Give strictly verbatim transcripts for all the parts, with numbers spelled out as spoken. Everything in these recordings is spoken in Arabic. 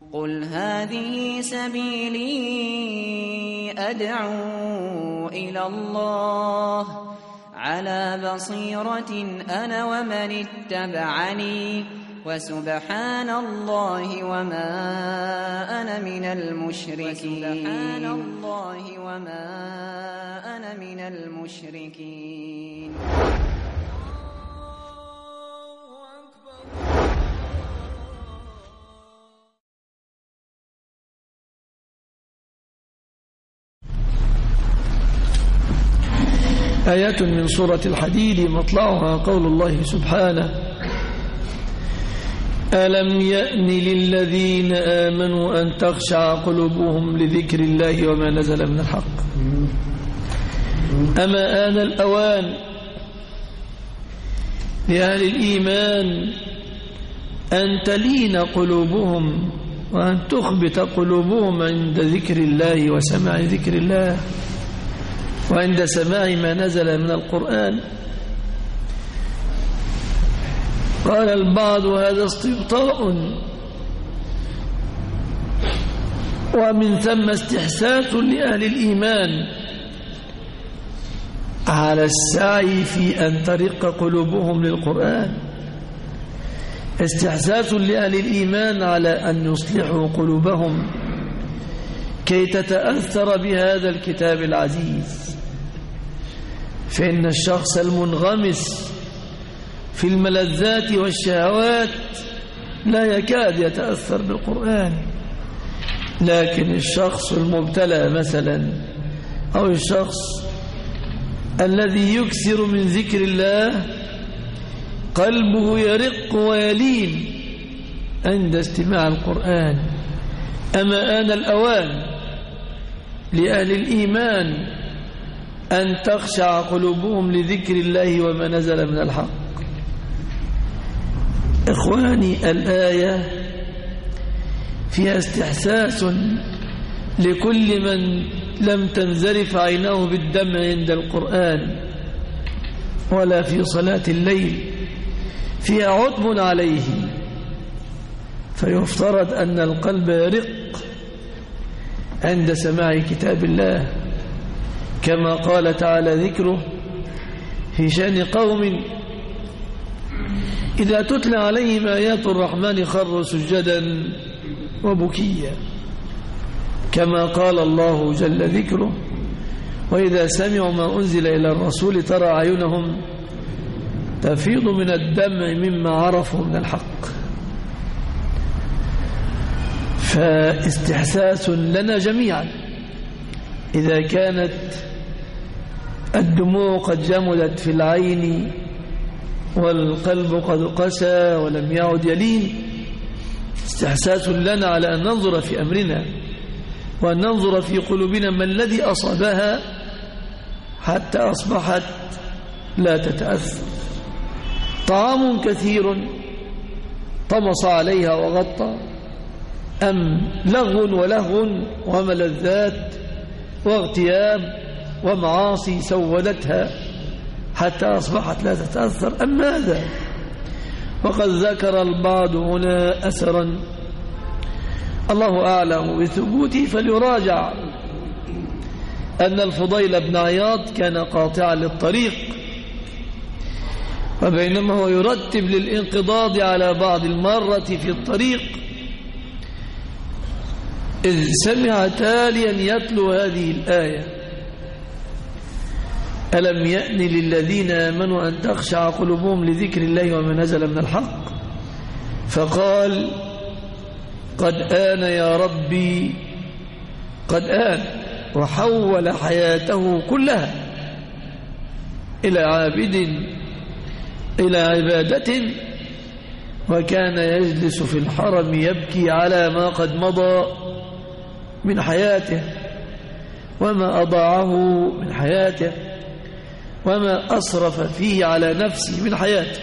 قل هذه سبيلي أدعو إلى الله على بصيرة أنا ومن اتبعني وسبحان الله وما أنا من المشركين سبحان الله وما أنا من المشركين. آيات من سورة الحديد مطلعها قول الله سبحانه: ألم يأن للذين آمنوا أن تخشع قلوبهم لذكر الله وما نزل من الحق. أما آن الأوان لأهل الإيمان أن تلين قلوبهم وأن تخبت قلوبهم عند ذكر الله وسماع ذكر الله وعند سماع ما نزل من القرآن. قال البعض هذا استبطاء ومن ثم استحساس لأهل الإيمان على السعي في أن ترق قلوبهم للقرآن، استحساس لأهل الإيمان على أن يصلحوا قلوبهم كي تتأثر بهذا الكتاب العزيز. فإن الشخص المنغمس في الملذات والشهوات لا يكاد يتأثر بالقرآن، لكن الشخص المبتلى مثلا أو الشخص الذي يكثر من ذكر الله قلبه يرق ويلين عند استماع القرآن. أما آن الأوان لأهل الإيمان أن تخشع قلوبهم لذكر الله وما نزل من الحق. إخواني، الآية فيها استحساس لكل من لم تنزرف عينه بالدمع عند القرآن ولا في صلاة الليل، فيها عتب عليه، فيفترض أن القلب يرق عند سماع كتاب الله، كما قال تعالى ذكره في شأن قوم إذا تتلى عليهم آيات الرحمن خروا سجدا وبكيا، كما قال الله جل ذكره: وإذا سمعوا ما أنزل إلى الرسول ترى أعينهم تفيض من الدمع مما عرفوا من الحق. فاستحساس لنا جميعا إذا كانت الدموع قد جمدت في العين والقلب قد قسى ولم يعد يلين، استحساس لنا على أن ننظر في أمرنا وأن ننظر في قلوبنا ما الذي أصابها حتى أصبحت لا تتأثر. طعام كثير طمس عليها وغطى، أم لغو ولهو وملذات واغتياب ومعاصي سودتها حتى أصبحت لا تتأثر، أم ماذا؟ وقد ذكر البعض هنا أثرا الله أعلم بثبوته فليراجع، أن الفضيل بن عياض كان قاطعا للطريق، وبينما هو يرتب للانقضاض على بعض المرة في الطريق إذ سمع تاليا يتلو هذه الآية: ألم يأن للذين آمنوا أن تخشع قلوبهم لذكر الله وما نزل من الحق، فقال: قد آن يا ربي، قد آن، وحول حياته كلها إلى عابد إلى عبادة، وكان يجلس في الحرم يبكي على ما قد مضى من حياته وما أضاعه من حياته وما أصرف فيه على نفسه من حياته.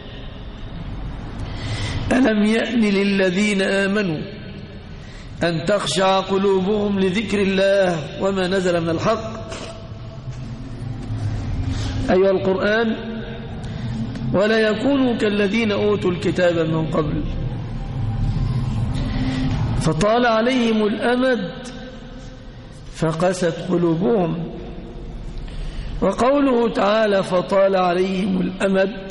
ألم يأن للذين آمنوا أن تخشع قلوبهم لذكر الله وما نزل من الحق. أيها القرآن: ولا يكونوا كالذين أوتوا الكتاب من قبل فطال عليهم الأمد فقست قلوبهم. وقوله تعالى فطال عليهم الأمد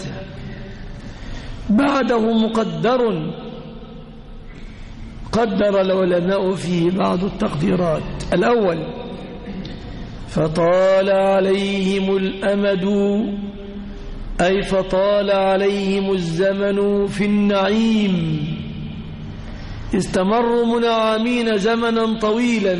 بعده مقدر، قدر العلماء فيه بعض التقديرات. الأول فطال عليهم الأمد أي فطال عليهم الزمن في النعيم، استمروا منعمين زمنا طويلا،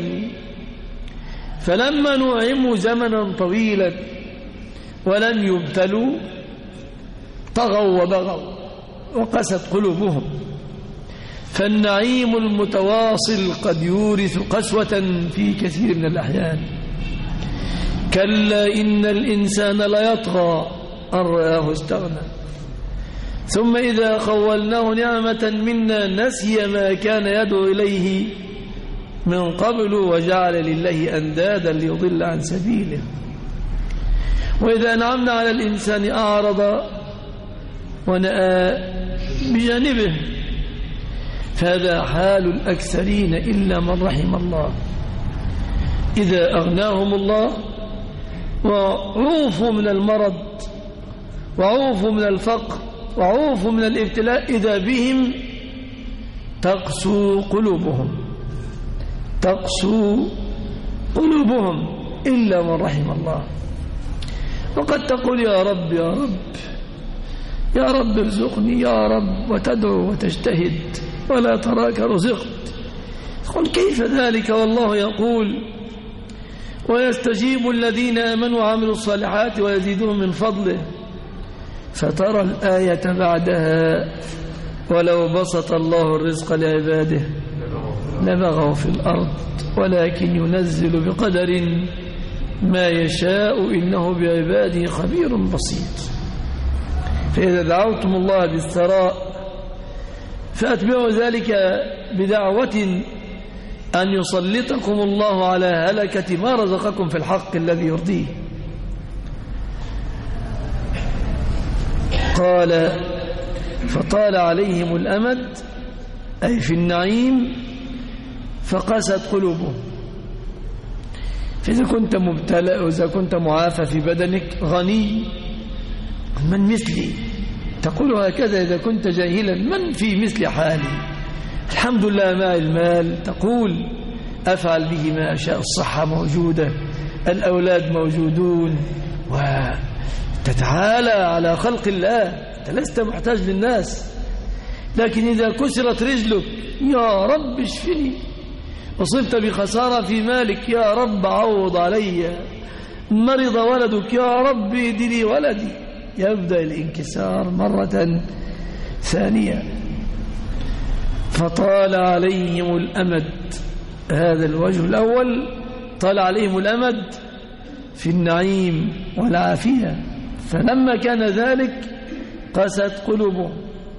فلما نعموا زمنا طويلا ولم يبتلوا طغوا وبغوا وقست قلوبهم. فالنعيم المتواصل قد يورث قسوة في كثير من الأحيان. كلا إن الإنسان ليطغى أن رآه استغنى ثم إذا خولناه نعمة منا نسي ما كان يدعو إليه من قبل وجعل لله أندادا ليضل عن سبيله. وإذا أنعمنا على الإنسان أعرض ونأى بجانبه، فهذا حال الأكثرين إلا من رحم الله. إذا أغناهم الله وعوفوا من المرض وعوفوا من الفقر وعوفوا من الابتلاء إذا بهم تقسو قلوبهم تقسو قلوبهم إلا من رحم الله. وقد تقول يا رب يا رب يا رب ارزقني يا رب، وتدعو وتجتهد ولا تراك رزقت. قل كيف ذلك والله يقول ويستجيب الذين آمنوا وعملوا الصالحات ويزيدهم من فضله. فترى الآية بعدها ولو بسط الله الرزق لعباده لبغوا في الأرض ولكن ينزل بقدر ما يشاء إنه بعباده خبير بصير. فإذا دعوتم الله بالثراء فأتبعوا ذلك بدعوة أن يسلطكم الله على هلكة ما رزقكم في الحق الذي يرضيه. قال فطال عليهم الأمد أي في النعيم فقست قلوبهم. فإذا كنت مبتلى وإذا كنت معافى في بدنك غني من مثلي تقول هكذا، إذا كنت جاهلا من في مثل حالي الحمد لله معي المال تقول أفعل به ما أشاء، الصحة موجودة الأولاد موجودون وتتعالى على خلق الله، أنت لست محتاج للناس. لكن إذا كسرت رجلك يا رب اشفني، وصبت بخسارة في مالك يا رب عوض علي، مرض ولدك يا رب ادني ولدي، يبدأ الانكسار مرة ثانية. فطال عليهم الأمد، هذا الوجه الأول طال عليهم الأمد في النعيم والعافية، فلما كان ذلك قست قلوبهم.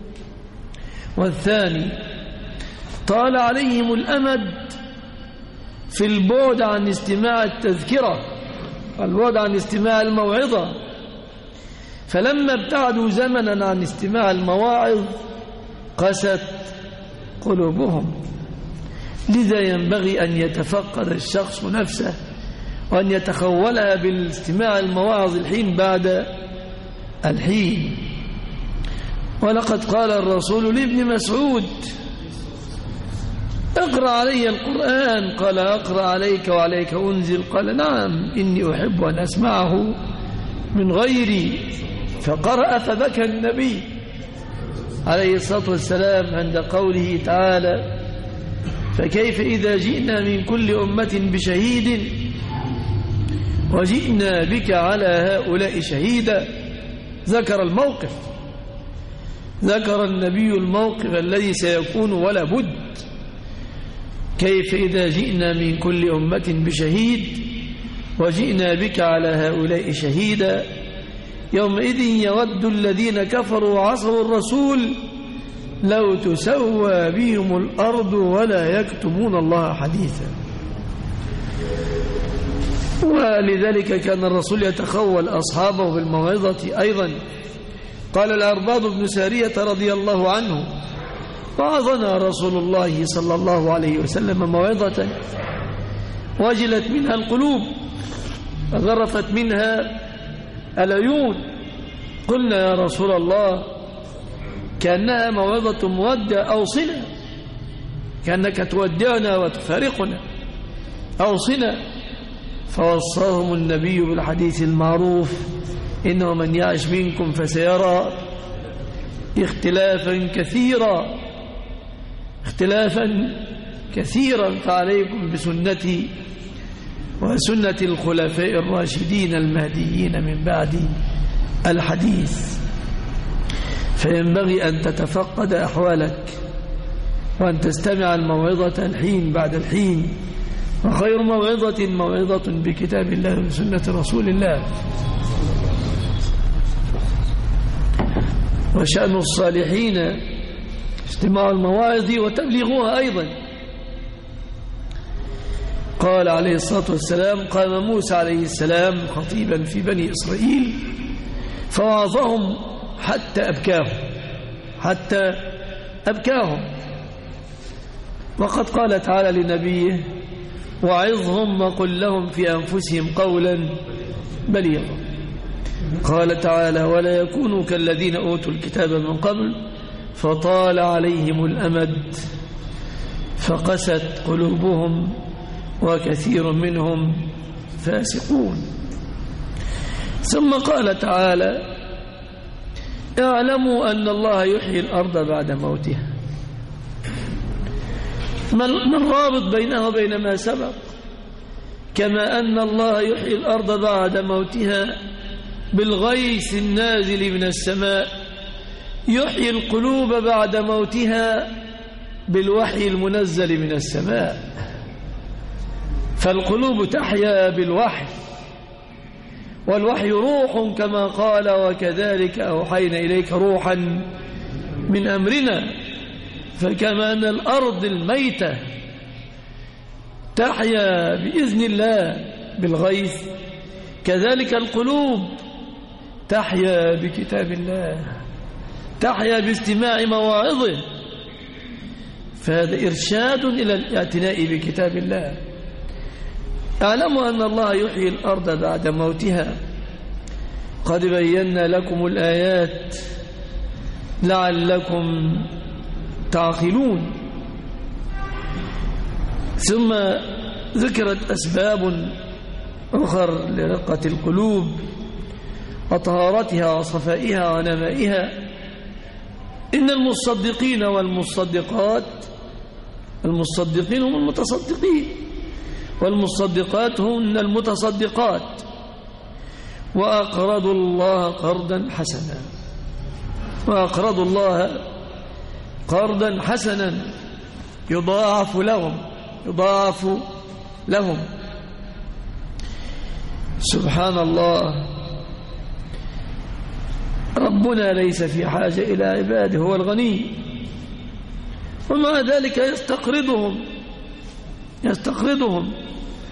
والثاني طال عليهم الأمد في البعد عن استماع التذكرة، البعد عن استماع الموعظة، فلما ابتعدوا زمنا عن استماع المواعظ قست قلوبهم. لذا ينبغي أن يتفقد الشخص نفسه وأن يتخولها بالاستماع المواعظ الحين بعد الحين. ولقد قال الرسول لابن مسعود اقرأ علي القرآن، قال أقرأ عليك وعليك أنزل، قال نعم إني أحب أن أسمعه من غيري، فقرأ فبكى النبي عليه الصلاة والسلام عند قوله تعالى فكيف إذا جئنا من كل أمة بشهيد وجئنا بك على هؤلاء شهيدا. ذكر الموقف، ذكر النبي الموقف الذي سيكون ولا بد. كيف إذا جئنا من كل أمة بشهيد وجئنا بك على هؤلاء شهيدا يومئذ يود الذين كفروا وعصوا الرسول لو تسوى بهم الأرض ولا يكتمون الله حديثا. ولذلك كان الرسول يتخول أصحابه بالموعظة أيضا. قال العرباض بن سارية رضي الله عنه وعظنا رسول الله صلى الله عليه وسلم موعظة وجلت منها القلوب وذرفت منها العيون. قلنا يا رسول الله كأنها موعظة مودع أوصنا، كأنك تودعنا وتفارقنا، أوصنا. فوصاهم النبي بالحديث المعروف: إنه من يعش منكم فسيرى اختلافا كثيرا اختلافا كثيرا فعليكم بسنتي وسنة الخلفاء الراشدين المهديين من بعد. الحديث. فينبغي أن تتفقد أحوالك وأن تستمع الموعظة الحين بعد الحين، وخير موعظة موعظة بكتاب الله وسنة رسول الله. وشأن الصالحين استماع المواعظ وتبليغها أيضا. قال عليه الصلاة والسلام: قام موسى عليه السلام خطيبا في بني إسرائيل فوعظهم حتى أبكاهم حتى أبكاهم وقد قال تعالى لنبيه: وعظهم وقل لهم في أنفسهم قولا بليغا. قال تعالى: ولا يكونوا كالذين أوتوا الكتاب من قبل فطال عليهم الأمد فقست قلوبهم وكثير منهم فاسقون. ثم قال تعالى: اعلموا أن الله يحيي الأرض بعد موتها. من رابط بينه وبين ما سبق؟ كما أن الله يحيي الأرض بعد موتها بالغيث النازل من السماء، يحيي القلوب بعد موتها بالوحي المنزل من السماء. فالقلوب تحيا بالوحي، والوحي روح كما قال: وكذلك أوحينا إليك روحا من أمرنا. فكما أن الأرض الميتة تحيا بإذن الله بالغيث، كذلك القلوب تحيا بكتاب الله، تحيا باستماع مواعظه. فهذا إرشاد إلى الاعتناء بكتاب الله. اعلموا أن الله يحيي الأرض بعد موتها، قد بينا لكم الآيات لعلكم تعقلون. ثم ذكرت أسباب أخر لرقة القلوب وطهارتها وصفائها ونمائها. إن المصدقين والمصدقات، المصدقين هم المتصدقين والمصدقات هن المتصدقات، وأقرضوا الله قرضا حسنا وأقرضوا الله قرضا حسنا يضاعف لهم يضاعف لهم. سبحان الله، ربنا ليس في حاجة إلى عباده، هو الغني، ومع ذلك يستقرضهم يستقرضهم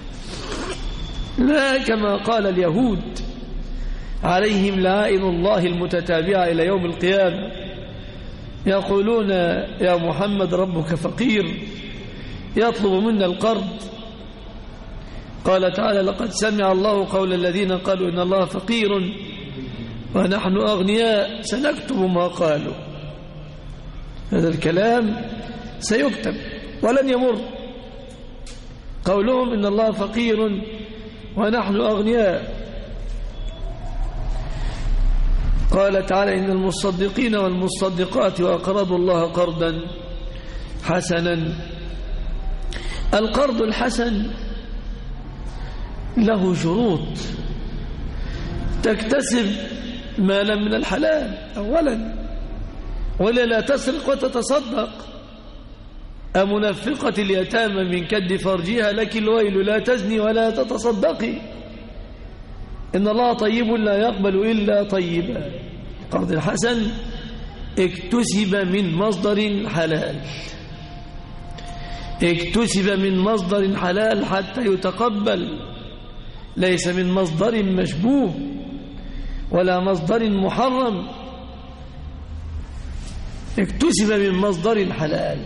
لا كما قال اليهود عليهم لعائن الله المتتابعة إلى يوم القيامة، يقولون: يا محمد ربك فقير يطلب منا القرض. قال تعالى: لقد سمع الله قول الذين قالوا إن الله فقير ونحن أغنياء سنكتب ما قالوا. هذا الكلام سيكتب ولن يمر، قولهم إن الله فقير ونحن أغنياء. قال تعالى: إن المصدقين والمصدقات وأقرضوا الله قرضا حسنا. القرض الحسن له شروط: تكتسب مالا من الحلال أولا، ولا لا تسرق وتتصدق. أمنفقة اليتامى من كد فرجها لك الويل، لا تزني ولا تتصدقي، إن الله طيب لا يقبل إلا طيبا. القرض الحسن اكتسب من مصدر حلال، اكتسب من مصدر حلال حتى يتقبل، ليس من مصدر مشبوه ولا مصدر محرم. اكتسب من مصدر حلال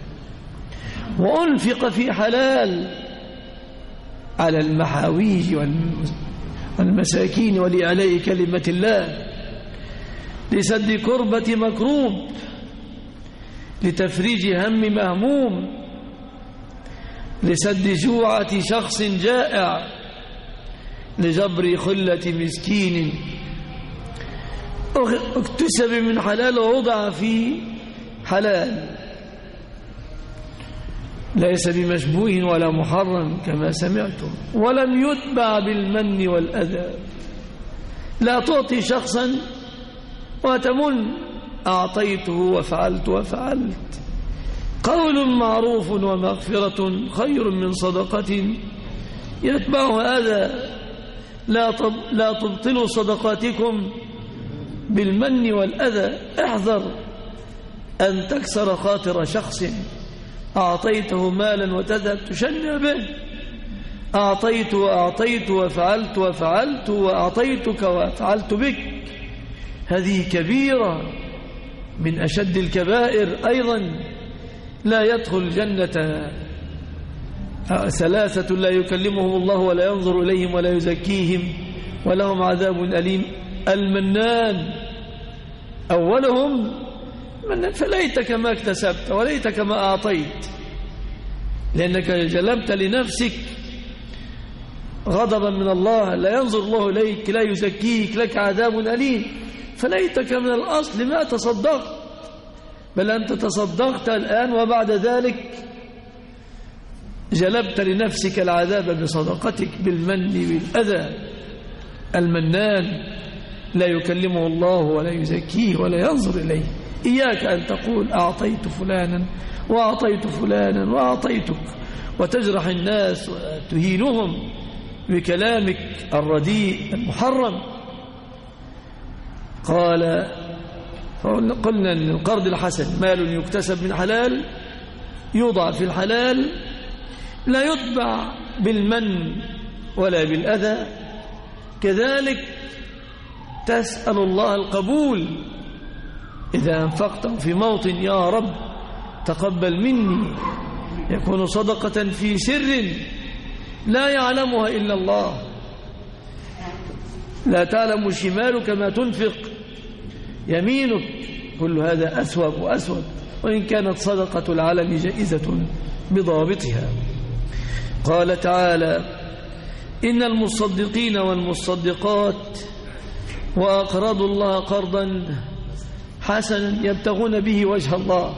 وأنفق في حلال على المحاويج والمساكين ولإعلاء كلمة الله، لسد كربة مكروب، لتفريج هم مهموم، لسد جوعة شخص جائع، لجبر خلة مسكين. اكتسب من حلال ووضع في حلال، ليس بمشبوه ولا محرم كما سمعتم، ولم يتبع بالمن والأذى. لا تعطي شخصا وتمن، أعطيته وفعلت وفعلت. قول معروف ومغفرة خير من صدقة يتبعها أذى. لا لا تبطلوا صدقاتكم بالمن والأذى. احذر أن تكسر خاطر شخص أعطيته مالا وتذهب تشنع به. أعطيت وأعطيت وفعلت وفعلت وأعطيتك وفعلت بك، هذه كبيرة من أشد الكبائر. أيضا لا يدخل الجنة ثلاثة لا يكلمهم الله ولا ينظر إليهم ولا يزكيهم ولهم عذاب أليم. المنان أولهم من، فليتك ما اكتسبت وليتك ما أعطيت، لأنك جلبت لنفسك غضبا من الله، لا ينظر الله إليك، لا يزكيك، لك عذاب أليم. فليتك من الأصل ما تصدقت، بل أنت تصدقت الآن وبعد ذلك جلبت لنفسك العذاب بصدقتك بالمن بالأذى. المنان لا يكلمه الله ولا يزكيه ولا ينظر إليه. إياك أن تقول أعطيت فلانا وأعطيت فلانا وأعطيتك وتجرح الناس وتهينهم بكلامك الرديء المحرم. قال قلنا أن القرض الحسن مال يكتسب من حلال، يوضع في الحلال، لا يتبع بالمن ولا بالأذى. كذلك تسأل الله القبول إذا أنفقته في موطن، يا رب تقبل مني، يكون صدقة في سر لا يعلمها إلا الله. لا تعلم شمالك ما تنفق يمينك، كل هذا أسوأ وأسوأ، وإن كانت صدقة العلم جائزة بضابطها. قال تعالى: إن المصدقين والمصدقات وأقرضوا الله قرضا حسنا يبتغون به وجه الله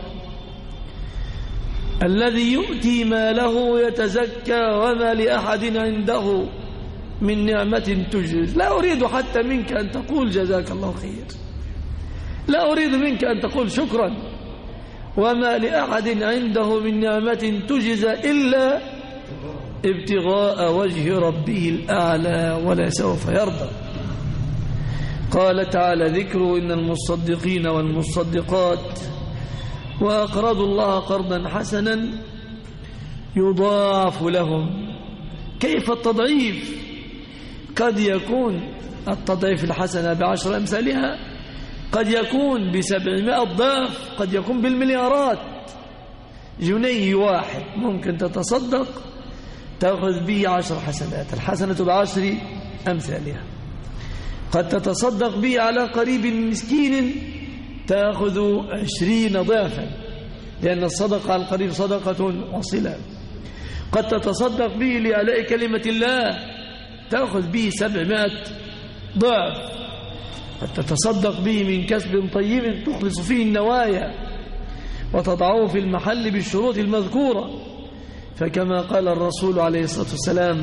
الذي يؤتي ماله يتزكى وما لأحد عنده من نعمة تجز. لا أريد حتى منك أن تقول جزاك الله خير، لا أريد منك أن تقول شكرا، وما لأحد عنده من نعمة تجز إلا ابتغاء وجه ربه الأعلى ولا سوف يرضى. قال تعالى: ذكر إن المصدقين والمصدقات وأقرضوا الله قرضا حسنا يضاعف لهم. كيف التضعيف؟ قد يكون التضعيف الحسنة بعشر أمثالها، قد يكون بسبعمائة ضعف، قد يكون بالمليارات. جنيه واحد ممكن تتصدق تأخذ به عشر حسنات، الحسنة بعشر أمثالها. قد تتصدق به على قريب مسكين تأخذ عشرين ضعفا، لأن الصدقة على القريب صدقة وصلة. قد تتصدق به لإعلاء كلمة الله تأخذ به سبعمائة ضعف. قد تتصدق به من كسب طيب تخلص فيه النوايا وتضعه في المحل بالشروط المذكورة. فكما قال الرسول عليه الصلاة والسلام: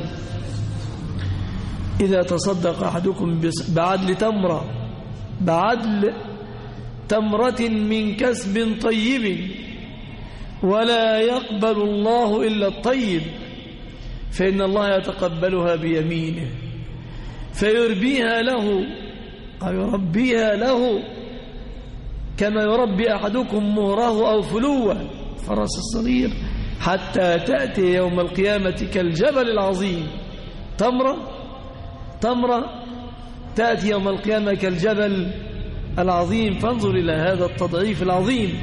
إذا تصدق أحدكم بعدل تمرة بعدل تمرة من كسب طيب ولا يقبل الله إلا الطيب فإن الله يتقبلها بيمينه فيربيها له أو يربيها له كما يربي أحدكم مهره أو فلوه فرس الصغير، حتى تأتي يوم القيامة كالجبل العظيم. تمرة تمرة تأتي يوم القيامة كالجبل العظيم. فانظر إلى هذا التضعيف العظيم،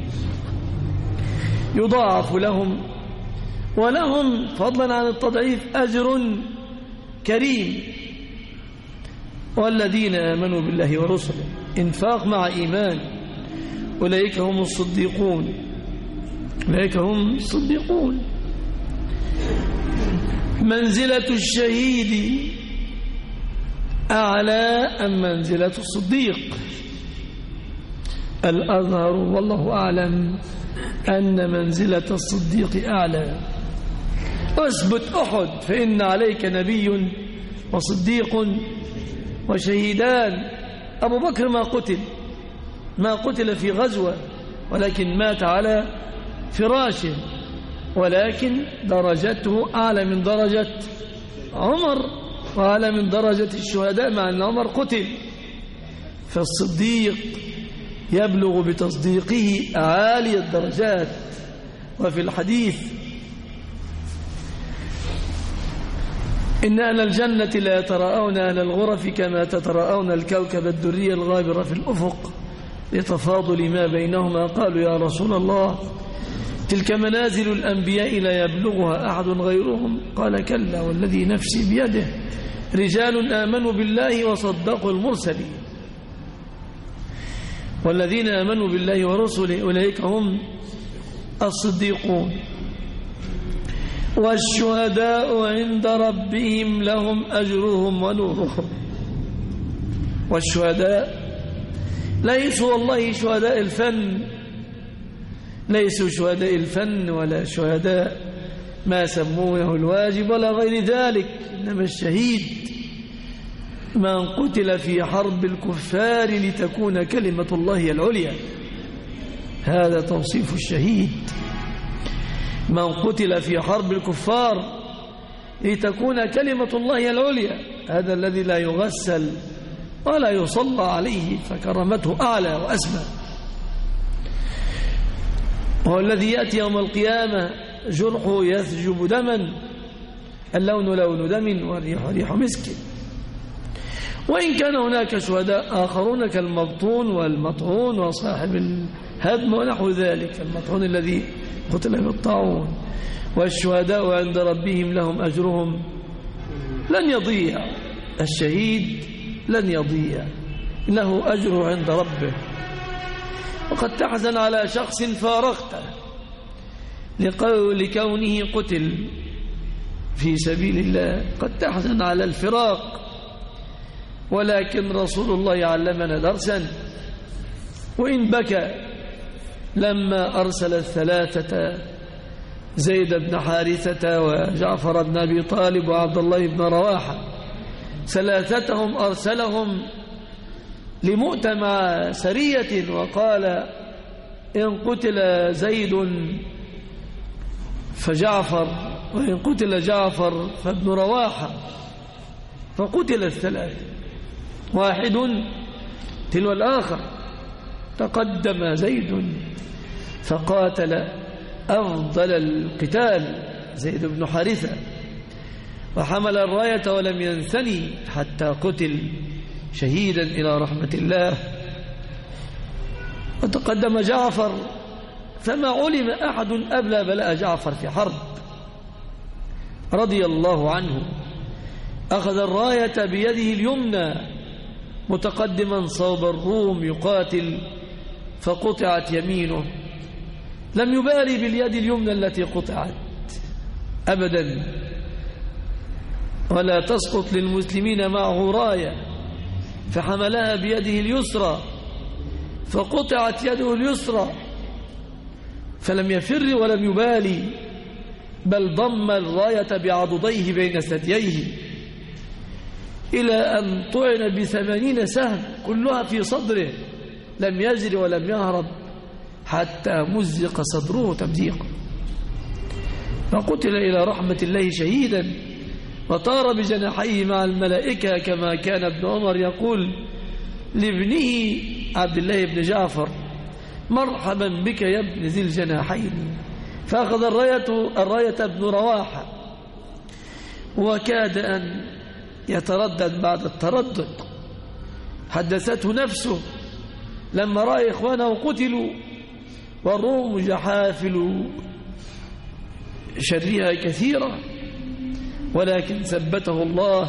يضاعف لهم، ولهم فضلا عن التضعيف أجر كريم. والذين آمنوا بالله ورسله، إنفاق مع إيمان، أولئك هم الصديقون، أولئك هم الصديقون. منزلة الشهيد أعلى أم منزلة الصديق؟ الأظهر والله أعلم أن منزلة الصديق أعلى. أثبت أحد فإن عليك نبي وصديق وشهيدان. أبو بكر ما قتل ما قتل في غزوة، ولكن مات على فراشه، ولكن درجته أعلى من درجة عمر وأعلى من درجة الشهداء، مع أن عمر قتل. فالصديق يبلغ بتصديقه عالي الدرجات. وفي الحديث إن أهل الجنة لا يتراءون أهل الغرف كما تتراءون الكوكب الدري الغابر في الأفق لتفاضل ما بينهما. قالوا يا رسول الله تلك منازل الأنبياء لا يبلغها أحد غيرهم. قال كلا والذي نفسي بيده رجال آمنوا بالله وصدقوا المرسلين. والذين آمنوا بالله ورسله أولئك هم الصديقون. والشهداء عند ربهم لهم أجرهم ونورهم. والشهداء ليسوا والله شهداء الفن، ليسوا شهداء الفن ولا شهداء ما سموه الواجب ولا غير ذلك، إنما الشهيد من قتل في حرب الكفار لتكون كلمة الله العليا. هذا توصيف الشهيد، من قتل في حرب الكفار لتكون كلمة الله العليا. هذا الذي لا يغسل ولا يصلى عليه فكرامته أعلى وأسمى. وهو الذي يأتي يوم القيامة جرحه يثجب دما، اللون لون دم والريح ريح مسك. وإن كان هناك شهداء آخرون كالمبطون والمطعون وصاحب الهدم ونحو ذلك، المطعون الذي قتل بالطاعون. والشهداء عند ربهم لهم أجرهم لن يضيع. الشهيد لن يضيع، له أجر عند ربه. وقد تحزن على شخص فارقته لكونه قتل في سبيل الله، قد تحزن على الفراق، ولكن رسول الله علمنا درسا. وإن بكى لما أرسل الثلاثة زيد بن حارثة وجعفر بن أبي طالب وعبد الله بن رواحة، ثلاثتهم أرسلهم لمؤتمع سرية، وقال إن قتل زيد فجعفر، وإن قتل جعفر فابن رواحة. فقتل الثلاثة واحد تلو الآخر. تقدم زيد فقاتل أفضل القتال زيد بن حارثة، وحمل الراية ولم ينثني حتى قتل شهيدا إلى رحمة الله. وتقدم جعفر فما علم أحد أبلى بلاء جعفر في حرب رضي الله عنه. أخذ الراية بيده اليمنى متقدما صوب الروم يقاتل، فقطعت يمينه. لم يبالي باليد اليمنى التي قطعت أبدا، ولا تسقط للمسلمين معه راية، فحملها بيده اليسرى فقطعت يده اليسرى، فلم يفر ولم يبالي، بل ضم الراية بعضديه بين ثدييه إلى أن طعن بثمانين سهم كلها في صدره، لم يجري ولم يهرب حتى مزق صدره تمزيقا، فقتل إلى رحمة الله شهيدا، وطار بجناحيه مع الملائكة، كما كان ابن عمر يقول لابنه عبد الله بن جعفر مرحبا بك يا ابن ذي الجناحين. فأخذ الراية, الراية ابن رواحة، وكاد أن يتردد بعد التردد. حدثته نفسه لما رأى إخوانه قتلوا والروم جحافل شرها كثيرة، ولكن ثبته الله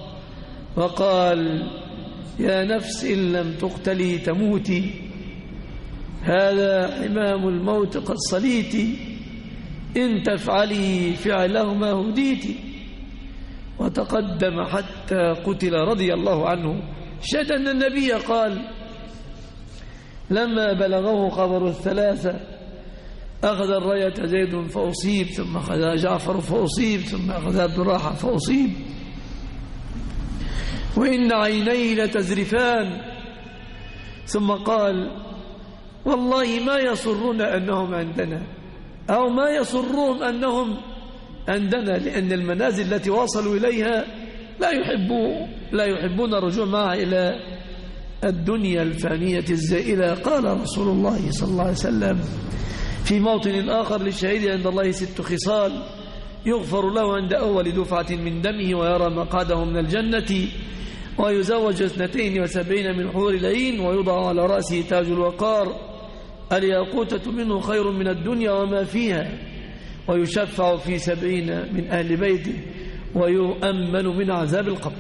وقال: يا نفس إن لم تقتلي تموتي، هذا حمام الموت قد صليت، إن تفعلي فعلهما هديت. وتقدم حتى قتل رضي الله عنه. شهد أن النبي قال: لما بلغه خبر الثلاثة أخذ الراية زيد فأصيب، ثم أخذ جعفر فأصيب، ثم أخذ عبد الراحة فأصيب، وإن عيني لتزرفان. ثم قال: والله ما يصرنا أنهم عندنا، أو ما يصرهم أنهم عندنا، لأن المنازل التي وصلوا إليها لا يحبون لا يحبون الرجوع معها إلى الدنيا الفانية الزائلة. قال رسول الله صلى الله عليه وسلم في موطن آخر: للشهيد عند الله ست خصال: يغفر له عند أول دفعة من دمه، ويرى مقعده من الجنة، ويزوج اثنتين وسبعين من حور العين، ويوضع على رأسه تاج الوقار، الياقوتة منه خير من الدنيا وما فيها، ويشفع في سبعين من أهل بيته، ويؤمن من عذاب القبر.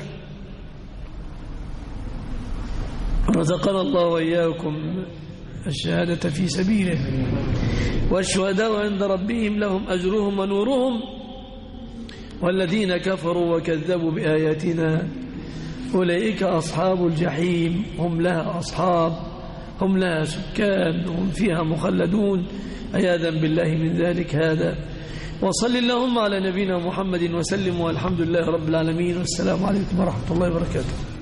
رزقنا الله وإياكم الشهادة في سبيله، والشهداء عند ربهم لهم أجرهم ونورهم، والذين كفروا وكذبوا بآياتنا أولئك أصحاب الجحيم، هم لها أصحاب، هم لها سكان، هم فيها مخلدون، عياذا بالله من ذلك. هذا وصل اللهم على نبينا محمد وسلم، والحمد لله رب العالمين، والسلام عليكم ورحمة الله وبركاته.